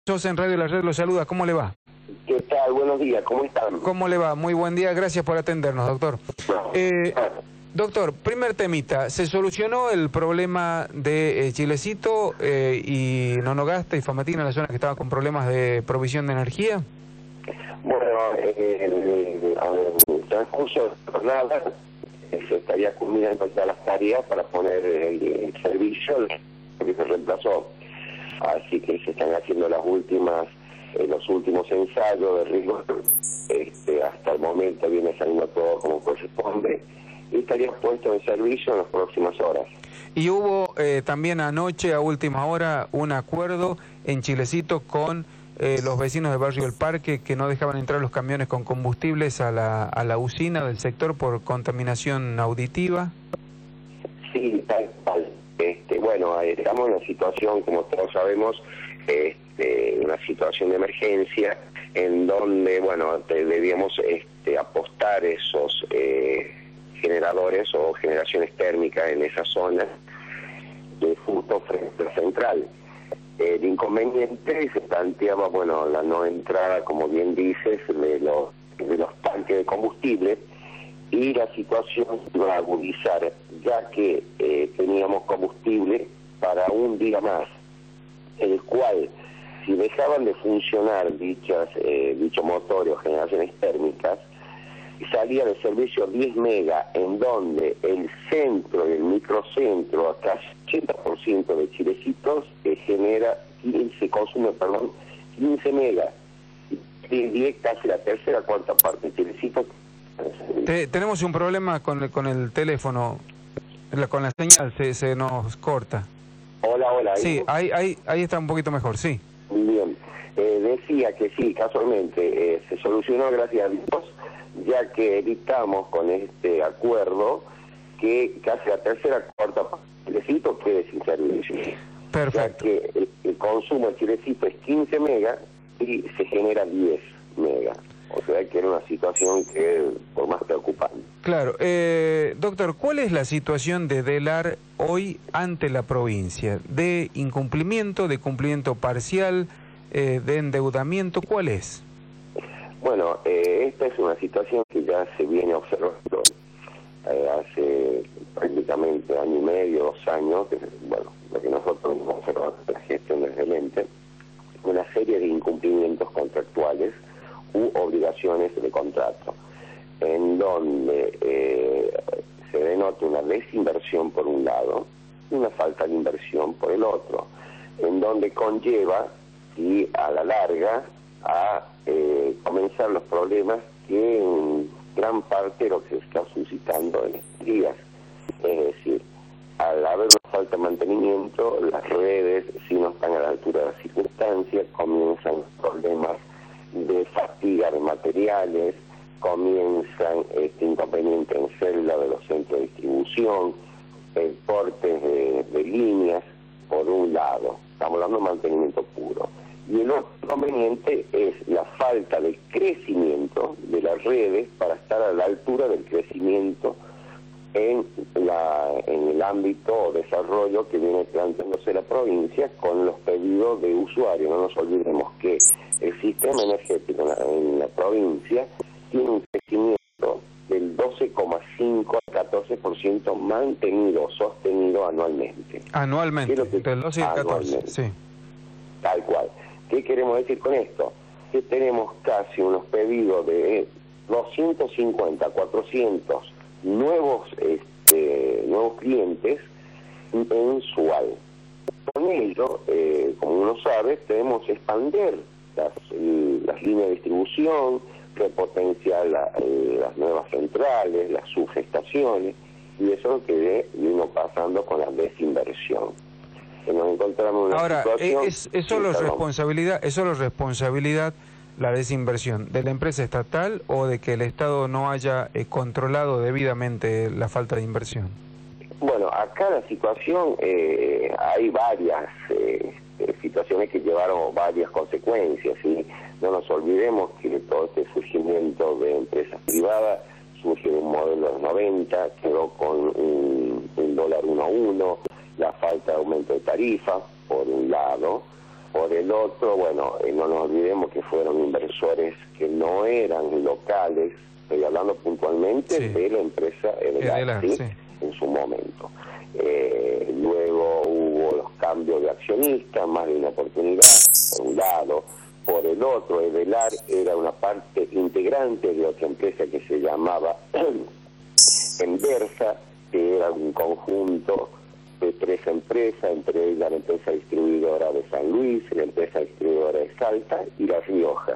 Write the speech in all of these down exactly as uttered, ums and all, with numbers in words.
Sos en Radio La Red, lo saluda, ¿cómo le va? ¿Qué tal? Buenos días, ¿cómo están? ¿Cómo le va? Muy buen día, gracias por atendernos, doctor. Eh, doctor, primer temita, ¿se solucionó el problema de eh, Chilecito eh, y Nonogasta y Famatina, en la zona que estaba con problemas de provisión de energía? Bueno, eh, en el transcurso de la jornada eh, se estaría culminando ya las tareas para poner el, el servicio que se reemplazó. Así que se están haciendo las últimas, eh, los últimos ensayos de rigor. Este, hasta el momento viene saliendo todo como corresponde y estaría puesto en servicio en las próximas horas. Y hubo eh, también anoche, a última hora, un acuerdo en Chilecito con eh, los vecinos del barrio El Parque que no dejaban entrar los camiones con combustibles a la, a la usina del sector por contaminación auditiva. Sí, tal cual. Este, bueno, estamos en una situación, como todos sabemos, este, una situación de emergencia en donde, bueno, debíamos este, apostar esos eh, generadores o generaciones térmicas en esa zona de justo frente a la central. El inconveniente se planteaba, bueno, la no entrada, como bien dices, de los, de los tanques de combustible, y la situación se iba a agudizar, ya que eh, teníamos combustible para un día más, el cual, si dejaban de funcionar dichas eh, dichos motores o generaciones térmicas, salía de servicio diez megas, en donde el centro y el microcentro, hasta ochenta por ciento de Chilecitos, eh, genera, se consume, perdón, quince megas, y directa hacia la tercera cuarta parte de Chilecitos. Te, tenemos un problema con, con el teléfono, la, con la señal se, se nos corta. Hola, hola. Sí, ahí, ahí, ahí está un poquito mejor, sí. Bien, eh, decía que sí, casualmente eh, se solucionó, gracias a Dios, ya que evitamos con este acuerdo que casi la tercera cuarta parte del Chilecito quede sin servicio. Perfecto. Ya que el, el consumo de Chilecito es quince megas y se genera diez megas. O sea que era una situación que por más preocupante. Claro. Eh, doctor, ¿cuál es la situación de DELAR hoy ante la provincia? ¿De incumplimiento, de cumplimiento parcial, eh, de endeudamiento? ¿Cuál es? Bueno, eh, esta es una situación que ya se viene observando eh, hace prácticamente año y medio, dos años, que, bueno, lo que nosotros hemos observado en la gestión del gerente, una serie de incumplimientos contractuales u obligaciones de contrato, en donde eh, se denota una desinversión por un lado y una falta de inversión por el otro, en donde conlleva, y a la larga, a eh, comenzar los problemas que en gran parte lo que se está suscitando en estos días. Es decir, al haber una falta de mantenimiento, las redes, si no están a la altura de las circunstancias, comienzan problemas de fatiga de materiales, comienzan este inconveniente en celda de los centros de distribución, el cortes de, de líneas, por un lado, estamos hablando de mantenimiento puro. Y el otro inconveniente es la falta de crecimiento de las redes para estar a la altura del crecimiento en, la, en el ámbito o desarrollo que viene planteándose la provincia con los pedidos de usuarios. No nos olvidemos que el sistema energético en la, en la provincia tiene un crecimiento del doce coma cinco al catorce por ciento mantenido, sostenido anualmente. Anualmente, que, del doce y el catorce, sí. Tal cual. ¿Qué queremos decir con esto? Que tenemos casi unos pedidos de doscientos cincuenta, cuatrocientos nuevos, este, nuevos clientes mensual. Con ello, eh, como uno sabe, tenemos que expandir las, las líneas de distribución, repotenciar la, eh, las nuevas centrales, las subestaciones, y eso es lo que vino pasando con la desinversión. Que nos encontramos en una Ahora, situación... ¿es, es, solo responsabilidad, ¿es solo responsabilidad la desinversión de la empresa estatal o de que el Estado no haya eh, controlado debidamente la falta de inversión? Bueno, acá la situación, eh, hay varias eh, situaciones que llevaron varias consecuencias, ¿sí? No nos olvidemos que todo este surgimiento de empresas privadas surge de un modelo de los noventa, quedó con un, un dólar uno a uno, la falta de aumento de tarifa, por un lado, Por el otro, bueno, eh, no nos olvidemos que fueron inversores que no eran locales, estoy hablando puntualmente sí. de la empresa Edelar, ¿sí? Sí. en su momento. Eh, luego hubo los cambios de accionistas, más de una oportunidad, por un lado. Por el otro, Edelar era una parte integrante de otra empresa que se llamaba Enversa, que era un conjunto de tres empresas, entre ellas la empresa distribuidora de San Luis, la empresa distribuidora de Salta y La Rioja,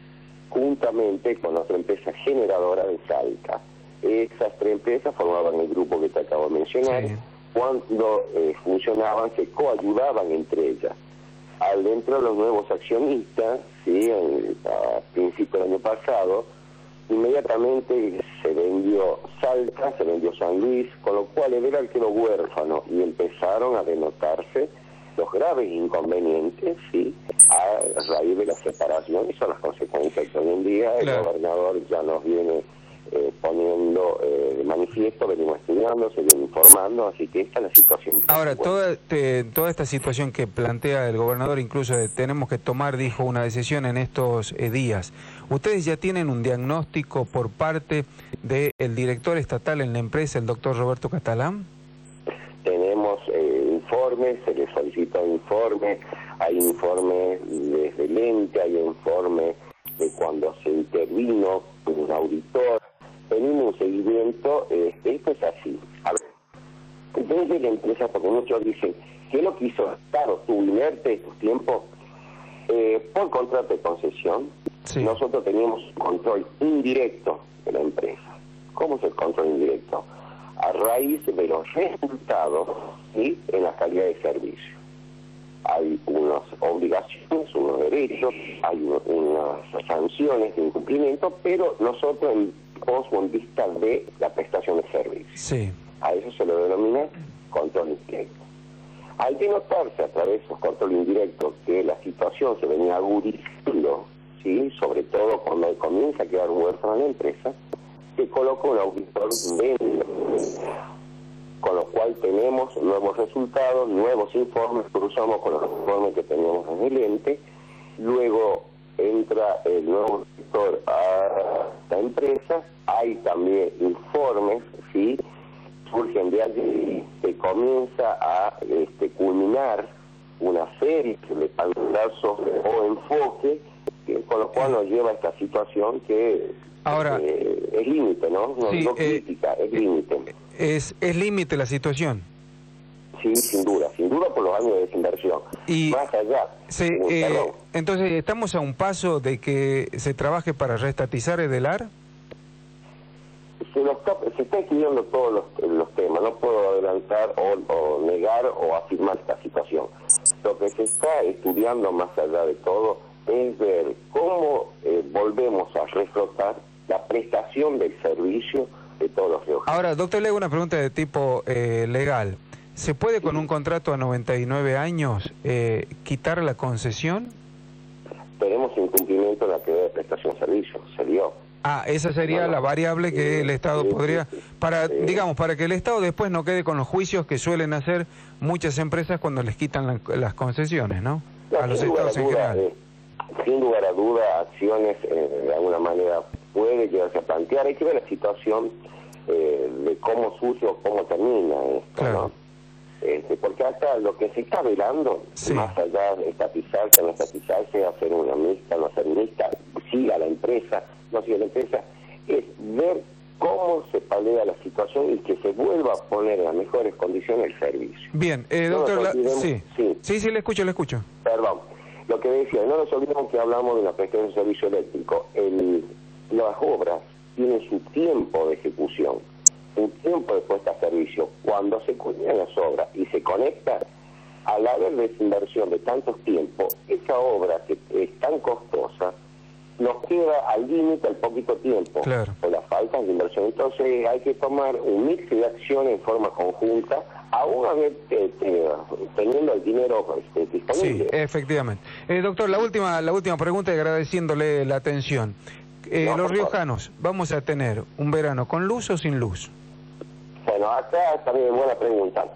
juntamente con otra empresa generadora de Salta. Esas tres empresas formaban el grupo que te acabo de mencionar. Sí. Cuando eh, funcionaban, se coayudaban entre ellas. Al entrar los nuevos accionistas, ¿sí? en, a principios del año pasado, inmediatamente se vendió Salta, se vendió San Luis, con lo cual Edelar quedó huérfano y empezaron a denotarse los graves inconvenientes, sí, a raíz de la separación, y son las consecuencias que hoy en día claro. el gobernador ya nos viene eh, poniendo eh, de manifiesto, venimos estudiando, se viene informando, así que esta es la situación. Ahora, toda, te, toda esta situación que plantea el gobernador, incluso de, tenemos que tomar, dijo, una decisión en estos eh, días. ¿Ustedes ya tienen un diagnóstico por parte del director estatal en la empresa, el doctor Roberto Catalán? Tenemos eh, informes, se les solicita informes, hay informes desde el ente, hay informes de cuando se intervino un auditor, tenemos un seguimiento, eh, esto es así. A ver, desde la empresa, porque muchos dicen, ¿qué lo que hizo? Claro, tu inerte estos tiempos, eh, por contrato de concesión, sí. nosotros teníamos un control indirecto de la empresa. ¿Cómo es el control indirecto? A raíz de los resultados ¿sí? en la calidad de servicio. Hay unas obligaciones, unos derechos, hay unas sanciones de incumplimiento, pero nosotros en pos o en vista de la prestación de servicio. Sí. A eso se lo denomina control indirecto. Al denotarse a través de esos controles indirectos que la situación se venía agudizando, ¿sí? sobre todo cuando comienza a quedar huérfana la empresa, se coloca un auditor medio, con lo cual tenemos nuevos resultados, nuevos informes, cruzamos con los informes que teníamos en el ente, luego entra el nuevo auditor a la empresa, hay también informes, ¿sí? surgen de allí, se comienza a este, culminar una serie de pantallazos o enfoque, que, con lo cual nos lleva a esta situación que Ahora, eh, es límite, ¿no? No, sí, no crítica, eh, es límite. Es, es límite la situación. Sí, sin duda, sin duda por los años de desinversión. Y más allá. Sí, eh, entonces, ¿estamos a un paso de que se trabaje para reestatizar Edelar? Se, lo está, se está estudiando todos los, los temas, no puedo adelantar o, o negar o afirmar esta situación. Lo que se está estudiando más allá de todo es ver cómo eh, volvemos a reflotar la prestación del servicio de todos los riojanos. Ahora, doctor, le hago una pregunta de tipo eh, legal. ¿Se puede con un contrato a noventa y nueve años eh, quitar la concesión? Tenemos incumplimiento en la actividad de prestación de servicio, se dio. Ah, esa sería bueno, la variable que sí, el Estado sí, podría, sí, sí, para sí. digamos, para que el Estado después no quede con los juicios que suelen hacer muchas empresas cuando les quitan la, las concesiones, ¿no? no a los Estados en general. Eh, sin lugar a duda, acciones eh, de alguna manera puede llegarse a plantear. Hay que ver la situación eh, de cómo surge o cómo termina esto, claro. ¿no? Este, porque acá lo que se está velando, sí. más allá de estatizarse, no estatizarse, hacer una mixta, no hacer mixta, siga la empresa, no siga la empresa, es ver cómo se palea la situación y que se vuelva a poner en las mejores condiciones el servicio. Bien, eh, no doctor, la... sí. sí, sí, sí, le escucho, le escucho. Perdón, lo que decía, no nos olvidemos que hablamos de la prestación de servicio eléctrico. El, las obras tienen su tiempo de ejecución, un tiempo de puesta a servicio. Cuando se culminan las obras y se conecta, al haber desinversión de tantos tiempos, esa obra que es tan costosa, nos queda al límite al poquito tiempo, claro. por la falta de inversión. Entonces hay que tomar un mix de acciones en forma conjunta, aún a ver, eh, eh, teniendo el dinero este, disponible. Sí, efectivamente. Eh, doctor, la última, la última pregunta y agradeciéndole la atención. Eh, no, los riojanos, ¿vamos a tener un verano con luz o sin luz? Bueno, acá también es buena pregunta.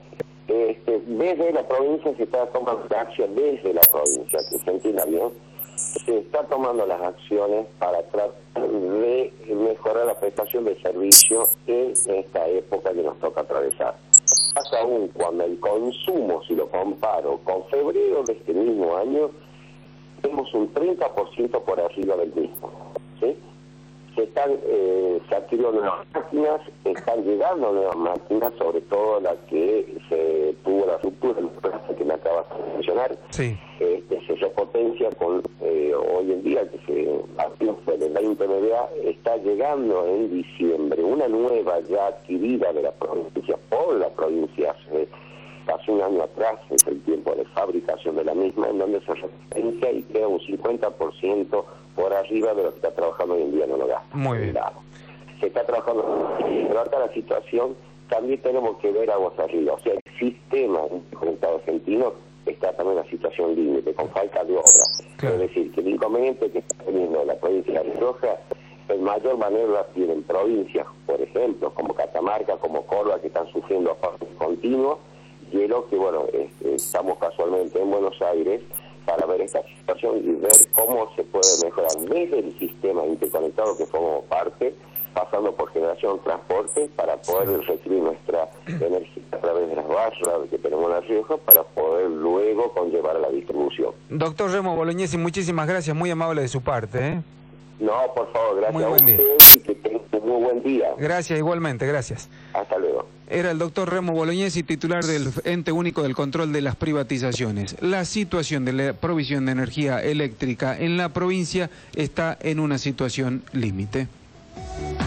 Este, desde la provincia se está tomando acción, desde la provincia, que se entienda bien, se está tomando las acciones para tratar de mejorar la prestación de servicio en esta época que nos toca atravesar. Más aún cuando el consumo, si lo comparo con febrero de este mismo año, tenemos un treinta por ciento por arriba del mismo, ¿sí? Se están, eh, se adquirieron nuevas máquinas, están llegando nuevas máquinas, sobre todo la que se tuvo la ruptura del plazo que me acabas de mencionar. Sí. Este, se repotencia con, eh, hoy en día, que se partió fue del veinte M V A, está llegando en diciembre una nueva ya adquirida de la provincia, por la provincia hace casi un año atrás, es el tiempo de fabricación de la misma, en donde se repotencia y queda un cincuenta por ciento por arriba de lo que está trabajando hoy en día en Onogasta. Muy bien. Se está trabajando, pero acá la situación, también tenemos que ver aguas arriba. O sea, el sistema interconectado argentino está también en una situación límite, con falta de obra. Claro. Es decir, que el inconveniente que está teniendo la provincia de La Rioja, en mayor manera la tienen provincias, por ejemplo, como Catamarca, como Córdoba, que están sufriendo apagones continuos, y es lo que, bueno, este, estamos casualmente en Buenos Aires para ver esta situación y ver cómo se puede mejorar desde el sistema interconectado que formamos parte, pasando por generación, transporte, para poder recibir nuestra energía a través de las barras que tenemos en La Rioja, para poder luego conllevar a la distribución. Doctor Remo Bolognesi, muchísimas gracias, muy amable de su parte, ¿eh? No, por favor, gracias muy a buen usted día. Y que tenga un muy buen día. Gracias, igualmente, gracias. Hasta luego. Era el doctor Remo Bolognesi, titular del Ente Único del Control de las Privatizaciones. La situación de la provisión de energía eléctrica en la provincia está en una situación límite.